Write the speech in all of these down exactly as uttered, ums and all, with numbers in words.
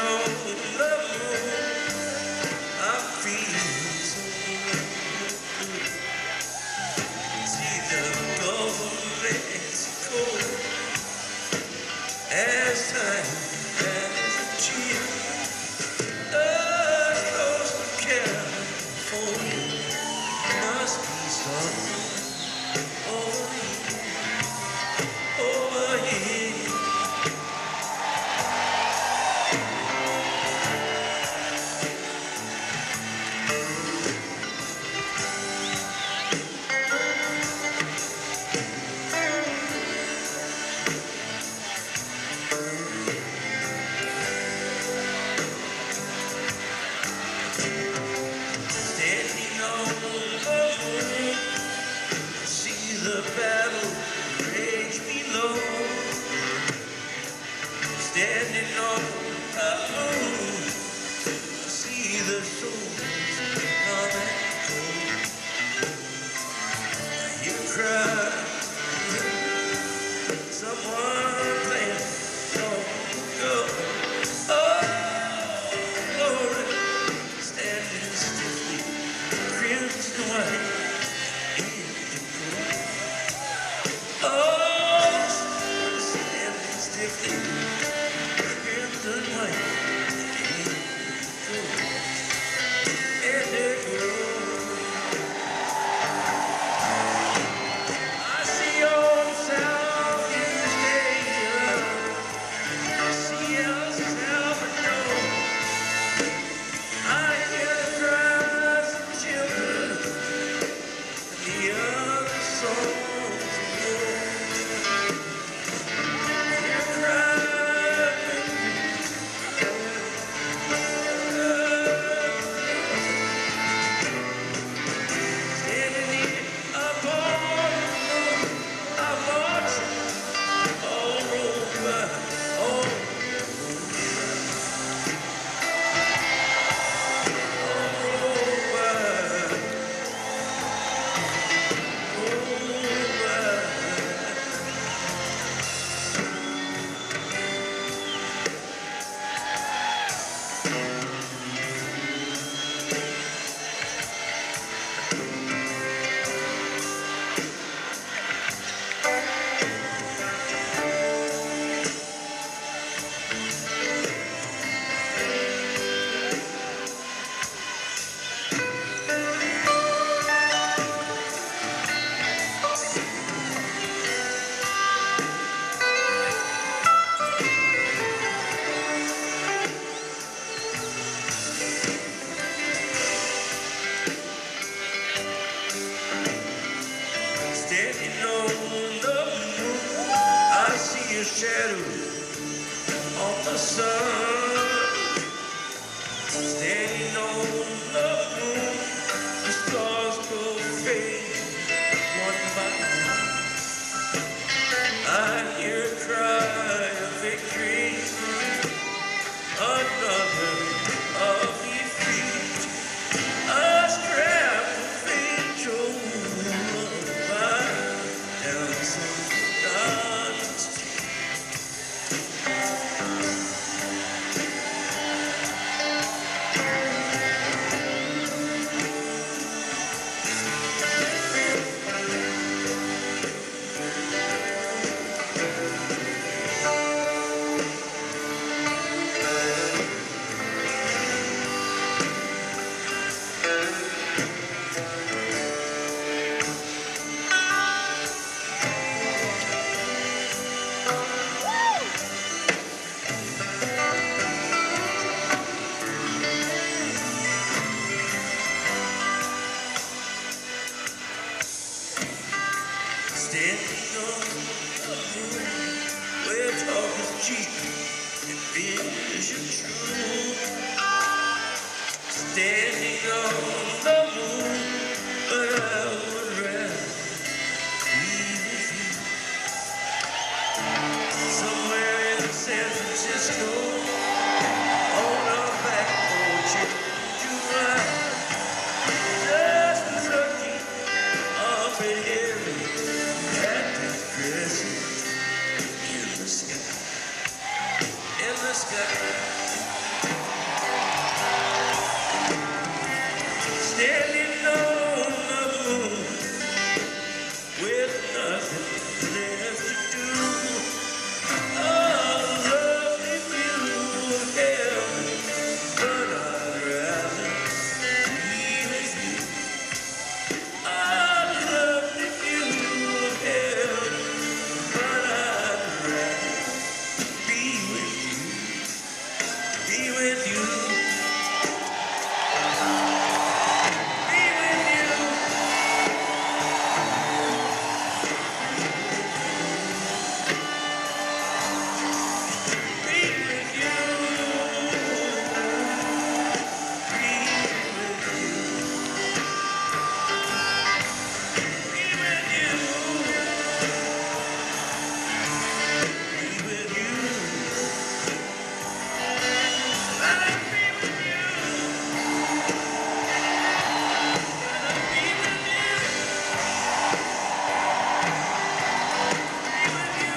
on the moon, I'm feeling so good. See the Gulf of Mexico as time has a chill. Across California must be something over here, over here. Standing on the moon, see the battle rage below. Standing on the moon, see the souls come and go. I hear cry, someone playing song go. Oh, Lord, standing stiffly, crimson white indigo. Oh, standing stiffly, crimson white indigo. Indigo. I see old Southeast Asia. I see El Salvador. I hear the cries of children and the other songs of war. Hear cries, standing in a bar, I'm marching all over, all over, over. Standing on the moon, I see a shadow on the sun. Standing on the moon, the stars go fading one by one. I hear a cry of victory, another of defeat. A scrap of angel fire down some dark street. Standing on the moon, where talk is cheap and vision true. Standing on the moon, but I would rather be with you. Somewhere in San Francisco, on a back porch in July, just looking up at heaven. In the sky, in the sky. standing on the moon with nothing left to do. Oh, lovely view of heaven, but I'd rather be with you. Oh, lovely view of heaven, but I'd rather be with you, be with you, be with you, be with you, be with you, be with you, be with you. Let us be with you, be with you, be with you.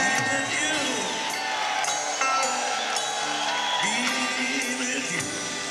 Be with you.